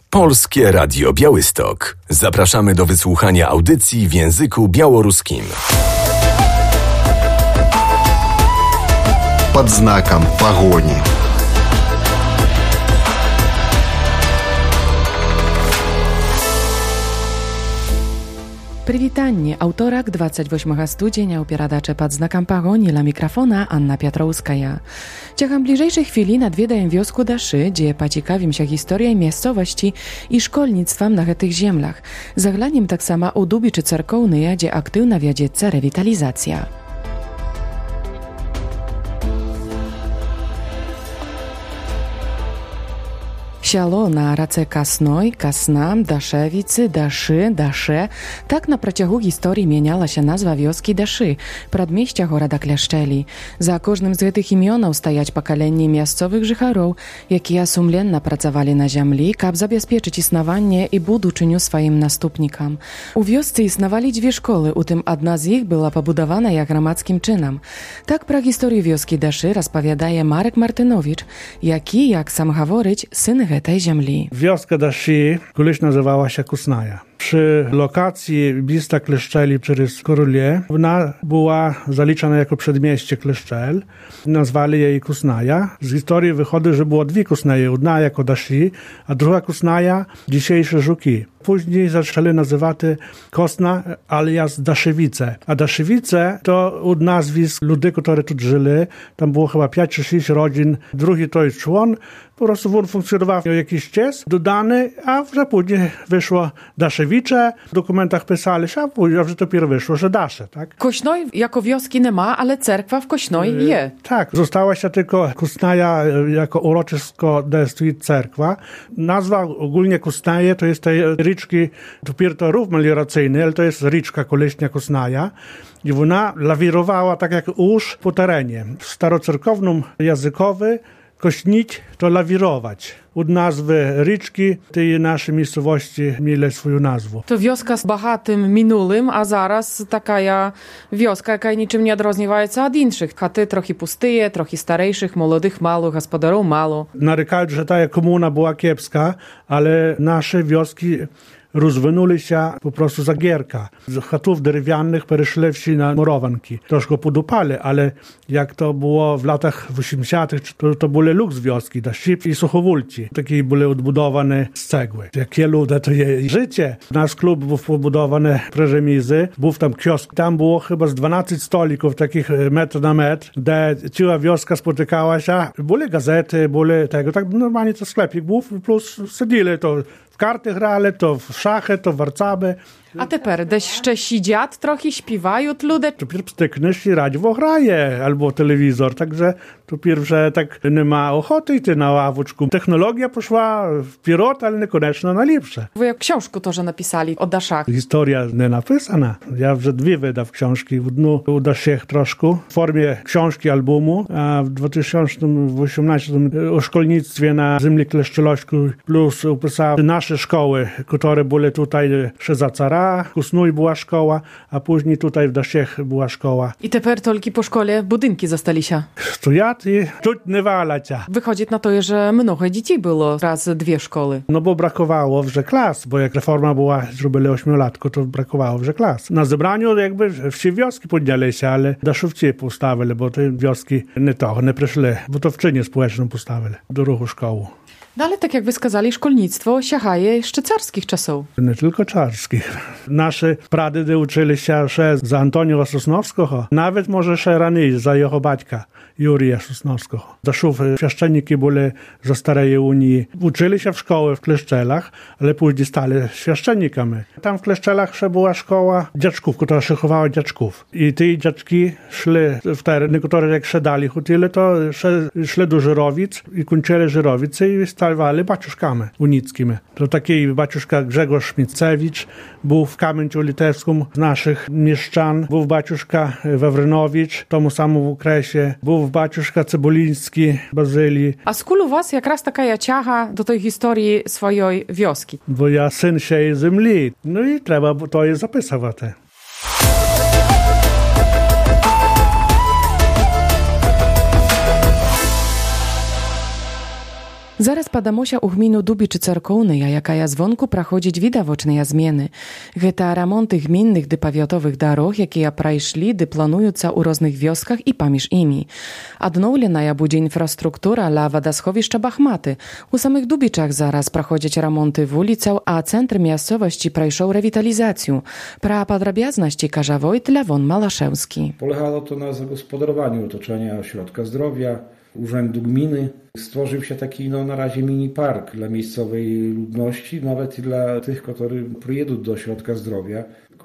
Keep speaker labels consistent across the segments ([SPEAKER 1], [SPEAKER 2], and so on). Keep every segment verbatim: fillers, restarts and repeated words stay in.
[SPEAKER 1] Polskie Radio Białystok. Zapraszamy do wysłuchania audycji w języku białoruskim.
[SPEAKER 2] Pod znakiem pogoni.
[SPEAKER 3] Прывітанне, аўторак двадцать восьмага студзеня ў перадачы пад знакам пагоні ля мікрафона Анна Пятроўская. Цягам бліжэйшых хвілін адведаем вёску Daszy, дзе пацікавімся гісторыяй мясцовасці і школьніцтвам на гэтых землях. Заглянем таксама ў дубічы царкоўныя, дзе актыўна вядзецца рэвіталізацыя. Сяло на раце Касной, Касна, Дашевіцы, Daszy, Dasze. Так на працягу гісторыі мянялася назва вёскі Daszy, прадмесця горада Кляшчэлі. За кожным з гэтых імёнаў стаяць пакаленні мясцовых жыхароў, якія сумленна працавалі на зямлі, каб забяспечыць існаванне і будучыню сваім наступнікам. У вёсцы існавалі дзве школы, у тым адна з іх была пабудаваная грамадскім чынам. Так пра гісторыю вёскі Daszy распавядае Марек Мартынович, які, як сам гаворыць, сын tej ziemi.
[SPEAKER 4] Wioska Daszy kiedyś nazywała się Kusnaja. Przy lokacji bliska Kleszczeli przez Korulę ona była zaliczana jako przedmieście Kleszczel. Nazwali jej Kusnaja. Z historii wychodzi, że było dwie Kusnaje. Jedna jako Daszy, a druga Kusnaja dzisiejsze Żuki. Później zaczęli nazywać Kosna alias Daszewice. A Daszewice to od nazwisk ludzi, którzy tu żyli. Tam było chyba pięć czy sześć rodzin. Drugi to jest człon. Po prostu on funkcjonował jakiś czas dodany, a że później wyszło Daszewicze. W dokumentach pisali się, a później że dopiero wyszło, że Dasze, tak?
[SPEAKER 3] Kośnoj jako wioski nie ma, ale cerkwa w Kośnoj je.
[SPEAKER 4] Tak, została się tylko Kusnaja jako uroczysko destruit cerkwa. Nazwa ogólnie Kusnaje to jest tej ryczki, dopiero to rów melioracyjny, ale to jest ryczka koleśnia Kusnaja. I ona lawirowała tak jak usz po terenie. W starocerkownym językowy kośnić to lawirować. Od nazwy ryczki tej naszej miejscowości mieli swoją nazwę.
[SPEAKER 3] To wioska z bogatym minulym, a zaraz taka wioska, jaka niczym nie odróżniła się od innych. Chaty trochę pustyje, trochę starejszych, młodych mało, gospodarów mało.
[SPEAKER 4] Narykają, że ta komuna była kiepska, ale nasze wioski rozwinęły się po prostu za gierka. Z chatów drewnianych przeszli wsi na murowanki. Troszkę podupali, ale jak to było w latach osiemdziesiątych, to, to były luks wioski, Daszy i Suchowólci. Takie były odbudowane z cegły. Jakie ludzie to jest życie. Nasz klub był pobudowany przy remizy, był tam kiosk. Tam było chyba z dwanaście stolików, takich metr na metr, gdzie cała wioska spotykała się. Były gazety, były tego, tak normalnie to sklepik był, plus siedzieli to w karty grali, to w szachy, to w warcaby.
[SPEAKER 3] A teper, jeszcze siedziat trochę, śpiewają ludzie.
[SPEAKER 4] Dopiero stykniesz i radio graje, albo telewizor, także to pierwsze tak nie ma ochoty iść na ławeczku. Technologia poszła wpierot, ale niekoniecznie na lepsze.
[SPEAKER 3] Wy jak książkę to, że napisali o Daszach.
[SPEAKER 4] Historia nie napisana. Ja już dwie wydał książki. Jedną o Daszach troszkę w formie książki, albumu, a w dwa tysiące osiemnastym o szkolnictwie na ziemi Kleszczelośku plus opisał nasze szkoły, które były tutaj jeszcze za cara. Kusnój była szkoła, a później tutaj w Daszech była szkoła.
[SPEAKER 3] I teper tylko po szkole budynki zostali się.
[SPEAKER 4] Stoят i czuć nie walacia.
[SPEAKER 3] Wychodzi na to, że mnogo dzieci było raz dwie szkoły.
[SPEAKER 4] No bo brakowało wrze klas, bo jak reforma była, zrobili ośmiolatku, to brakowało wrze klas. Na zebraniu jakby wsi wioski podniali się, ale Daszówcie postawili, bo te wioski nie to, nie przyszli, bo to w czynie społecznym postawili do ruchu szkoły.
[SPEAKER 3] No ale tak jak wy skazali, szkolnictwo siachaje jeszcze carskich czasów.
[SPEAKER 4] Nie tylko carskich. Nasze pradydy uczyli się jeszcze za Antoniego Sosnowskiego, nawet może jeszcze raniej za jego baćka Jurija Sosnowskiego. Daszów świeszczeniki byli za starej Unii. Uczyli się w szkoły w Kleszczelach, ale później stali świeszczennikami. Tam w Kleszczelach jeszcze była szkoła dziaczków, która szykowała dziaczków. I te dziaczki szli w tereny, które jak szedali chutili, to szli do Żyrowic i kończyli Żyrowice i stawali baciuszkami unickimi. To taki baciuszka Grzegorz Micewicz był w Kamieńcu Litewskim z naszych mieszczan, był baciuszka Wawrynowicz, tomu samemu okresie, był baciuszka Cebuliński, Bazylii.
[SPEAKER 3] A skulu was jak raz taka ciacha do tej historii swojej wioski?
[SPEAKER 4] Bo ja syn się ziemi. No i trzeba to je zapisywać.
[SPEAKER 3] Зараз падамося ў гміну Дубічы царкоўныя, якая звонку праходзіць відавочныя змены. Гэта рамонты гмінных ды павятовых дарог, якія прайшлі ды плануюцца ў розных вёсках і паміж імі. Адноўленая будзе інфраструктура ля вадасховішча Бахматы. У самых Дубічах зараз праходзяць рамонты вуліцаў, а цэнтр мясцовасці прайшоў рэвіталізацыю. Пра падрабязнасці кажа Войт Lewon Malaszewski.
[SPEAKER 5] Polegało to na zagospodarowaniu otoczenia ośrodka zdrowia, Urzędu Gminy. Stworzył się taki no, na razie mini park dla miejscowej ludności, nawet i dla tych, którzy przyjedą do ośrodka zdrowia,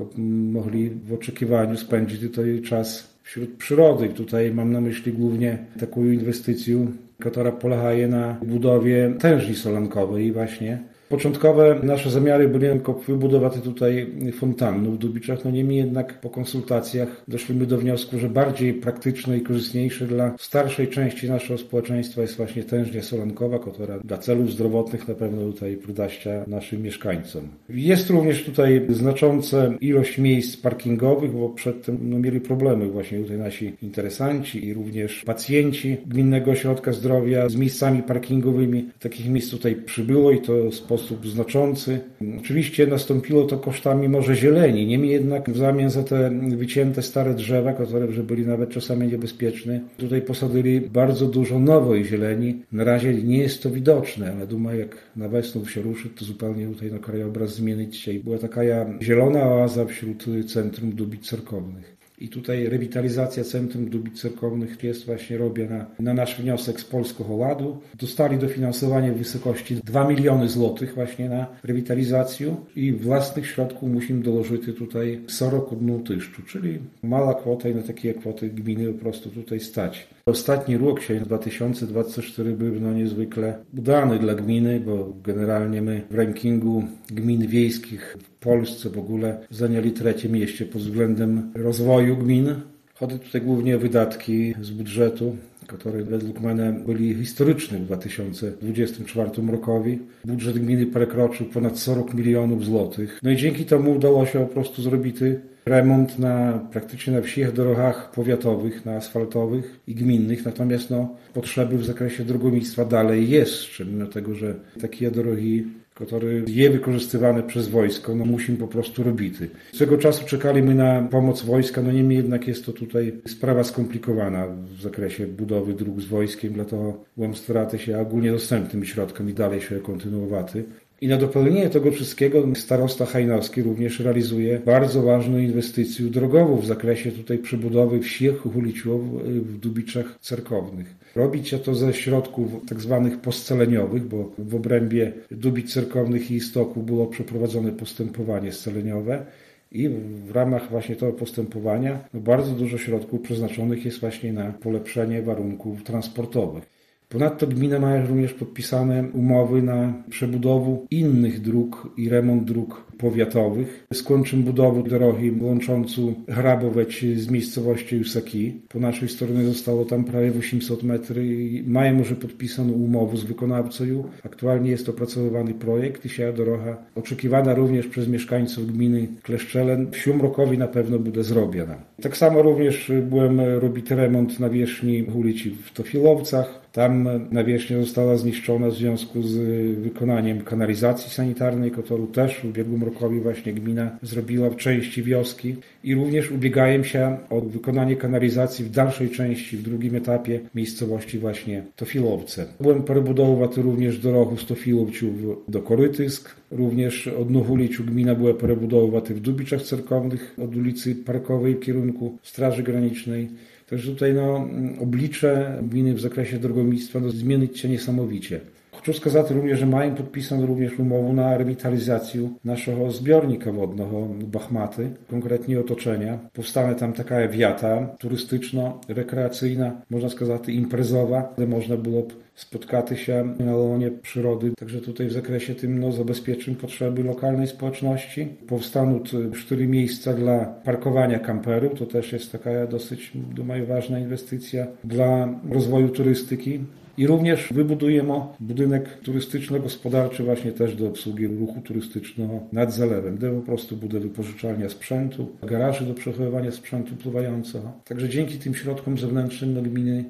[SPEAKER 5] mogli w oczekiwaniu spędzić tutaj czas wśród przyrody. Tutaj mam na myśli głównie taką inwestycję, która polega na budowie tężni solankowej właśnie. Początkowe nasze zamiary były tylko wybudować tutaj fontanny w Dubiczach, no niemniej jednak po konsultacjach doszliśmy do wniosku, że bardziej praktyczne i korzystniejsze dla starszej części naszego społeczeństwa jest właśnie tężnia solankowa, która dla celów zdrowotnych na pewno tutaj przyda się naszym mieszkańcom. Jest również tutaj znacząca ilość miejsc parkingowych, bo przedtem no, mieli problemy właśnie tutaj nasi interesanci i również pacjenci Gminnego Ośrodka Zdrowia z miejscami parkingowymi. Takich miejsc tutaj przybyło i to sposób sposób znaczący. Oczywiście nastąpiło to kosztami może zieleni, niemniej jednak w zamian za te wycięte stare drzewa, które że byli nawet czasami niebezpieczne, tutaj posadzili bardzo dużo nowej zieleni. Na razie nie jest to widoczne, ale думаю, jak na wiosnę się ruszy, to zupełnie tutaj no, krajobraz zmienić się. Była taka zielona oaza wśród centrum Dubic Cerkownych. I tutaj rewitalizacja Centrum Dubic Cerkownych jest właśnie robiona na nasz wniosek z Polskiego Ładu. Dostali dofinansowanie w wysokości dwa miliony złotych właśnie na rewitalizację i własnych środków musimy dołożyć tutaj сорок одну tyszczu, czyli mała kwota i na takie kwoty gminy po prostu tutaj stać. Ostatni rok, dwa tysiące dwudziesty czwarty, był no niezwykle udany dla gminy, bo generalnie my w rankingu gmin wiejskich w Polsce w ogóle zajęli trzecie miejsce pod względem rozwoju gmin. Chodzi tutaj głównie o wydatki z budżetu, które według mnie byli historyczne w dwa tysiące dwudziestym czwartym rokowi. Budżet gminy przekroczył ponad сорок milionów złotych. No i dzięki temu udało się po prostu zrobić remont na praktycznie na wszystkich drogach powiatowych, na asfaltowych i gminnych, natomiast no, potrzeby w zakresie drogomierstwa dalej jest, mimo tego, że takie drogi, które je wykorzystywane przez wojsko, no musimy po prostu robić. Z tego czasu czekaliśmy na pomoc wojska, no niemniej jednak jest to tutaj sprawa skomplikowana w zakresie budowy dróg z wojskiem, dlatego byłem staraty się ogólnie dostępnymi środkami dalej się kontynuowaty. I na dopełnienie tego wszystkiego starosta hajnowski również realizuje bardzo ważną inwestycję drogową w zakresie tutaj przebudowy wszystkich ulic w Dubiczach Cerkownych. Robić się to ze środków tak zwanych posceleniowych, bo w obrębie Dubic Cerkownych i Istoków było przeprowadzone postępowanie sceleniowe i w ramach właśnie tego postępowania no bardzo dużo środków przeznaczonych jest właśnie na polepszenie warunków transportowych. Ponadto gmina ma również podpisane umowy na przebudowę innych dróg i remont dróg powiatowych. Skończymy budowę drogi łączącą Hraboweć z miejscowością Jusaki. Po naszej stronie zostało tam prawie osiemset metrów i mają już podpisaną umowę z wykonawcą. Aktualnie jest opracowywany projekt i się droga oczekiwana również przez mieszkańców gminy Kleszczelen. W tym rokowi na pewno będzie zrobiona. Tak samo również byłem robić remont nawierzchni ulicy w Tofilowcach. Tam nawierzchnia została zniszczona w związku z wykonaniem kanalizacji sanitarnej, którą też w ubiegłym rokowi właśnie gmina zrobiła w części wioski i również ubiegają się o wykonanie kanalizacji w dalszej części, w drugim etapie miejscowości właśnie Tofilowce. Byłem przebudowywać również drogę z Tofilowców do Korytysk. Również od Nuchuliczu gmina była przebudowywać w Dubiczach Cerkownych od ulicy Parkowej w kierunku Straży Granicznej. Także tutaj no, oblicze gminy w zakresie drogomierstwa no, zmienić się niesamowicie. Chcę wskazać również, że mają podpisaną również umowę na rewitalizację naszego zbiornika wodnego Bachmaty, konkretnie otoczenia. Powstanie tam taka wiata turystyczno-rekreacyjna, można сказать imprezowa, gdzie można było spotkać się na łonie przyrody. Także tutaj w zakresie tym no, zabezpieczeń potrzeby lokalnej społeczności. Powstaną cztery miejsca dla parkowania kamperów, to też jest taka dosyć думаю, ważna inwestycja dla rozwoju turystyki. I również wybudujemy budynek turystyczno-gospodarczy właśnie też do obsługi ruchu turystycznego nad zalewem, gdzie po prostu będzie wypożyczalnia sprzętu, garaży do przechowywania sprzętu pływającego. Także dzięki tym środkom zewnętrznym no, gminy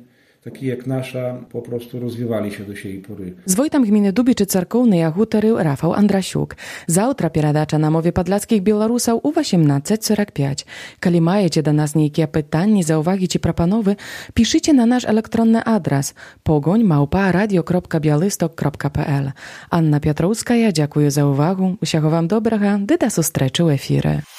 [SPEAKER 5] takie jak nasza, po prostu rozwijali się do tej pory.
[SPEAKER 3] Z wojtam gminy Dubiczy Cerkownej Jahutery Rafał Andrasiuk. Zawtra передача na mowie podlackich Białorusów u osiemnaście czterdzieści pięć. Kali majecie do nas niejakie pytania, zauwagi czy proponowy, piszcie na nasz elektronny adres pogoń małpa radio kropka białystok kropka p l. Anna Piotrowska, ja dziękuję za uwagę. Usiacho wam dobrego, dy do zустрічі w efirze.